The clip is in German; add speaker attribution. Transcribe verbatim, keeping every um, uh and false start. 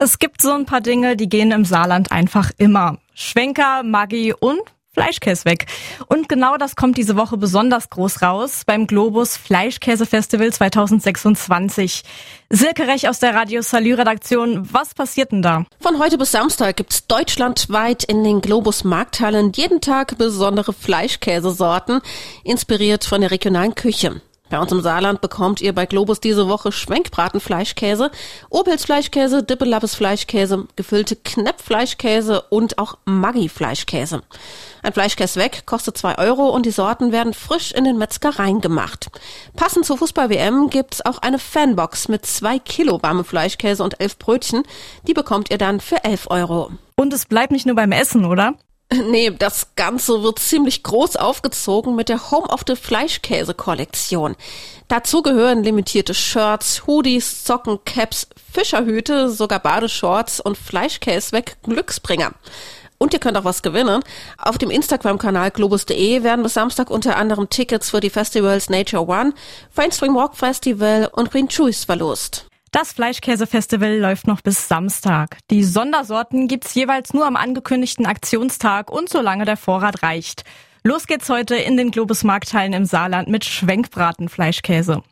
Speaker 1: Es gibt so ein paar Dinge, die gehen im Saarland einfach immer. Schwenker, Maggi und Fleischkäse weg. Und genau das kommt diese Woche besonders groß raus beim Globus Fleischkäsefestival zwanzig sechsundzwanzig. Silke Rech aus der Radio Salü-Redaktion, was passiert denn da?
Speaker 2: Von heute bis Samstag gibt's deutschlandweit in den Globus Markthallen jeden Tag besondere Fleischkäsesorten, inspiriert von der regionalen Küche. Bei uns im Saarland bekommt ihr bei Globus diese Woche Schwenkbraten-Fleischkäse, Opels-Fleischkäse, Dippelabbes-Fleischkäse, gefüllte Knepp-Fleischkäse und auch Maggi-Fleischkäse. Ein Fleischkäse weg kostet zwei Euro und die Sorten werden frisch in den Metzgereien gemacht. Passend zur Fußball-W M gibt's auch eine Fanbox mit zwei Kilo warmem Fleischkäse und elf Brötchen. Die bekommt ihr dann für elf Euro.
Speaker 1: Und es bleibt nicht nur beim Essen, oder?
Speaker 2: Nee, das Ganze wird ziemlich groß aufgezogen mit der Home of the Fleischkäse-Kollektion. Dazu gehören limitierte Shirts, Hoodies, Socken, Caps, Fischerhüte, sogar Badeshorts und Fleischkäse weg Glücksbringer. Und ihr könnt auch was gewinnen. Auf dem Instagram-Kanal globus punkt de werden bis Samstag unter anderem Tickets für die Festivals Nature One, Mainstream Rock Festival und Green Juice verlost.
Speaker 1: Das Fleischkäsefestival läuft noch bis Samstag. Die Sondersorten gibt's jeweils nur am angekündigten Aktionstag und solange der Vorrat reicht. Los geht's heute in den Globus Markthallen im Saarland mit Schwenkbraten-Fleischkäse.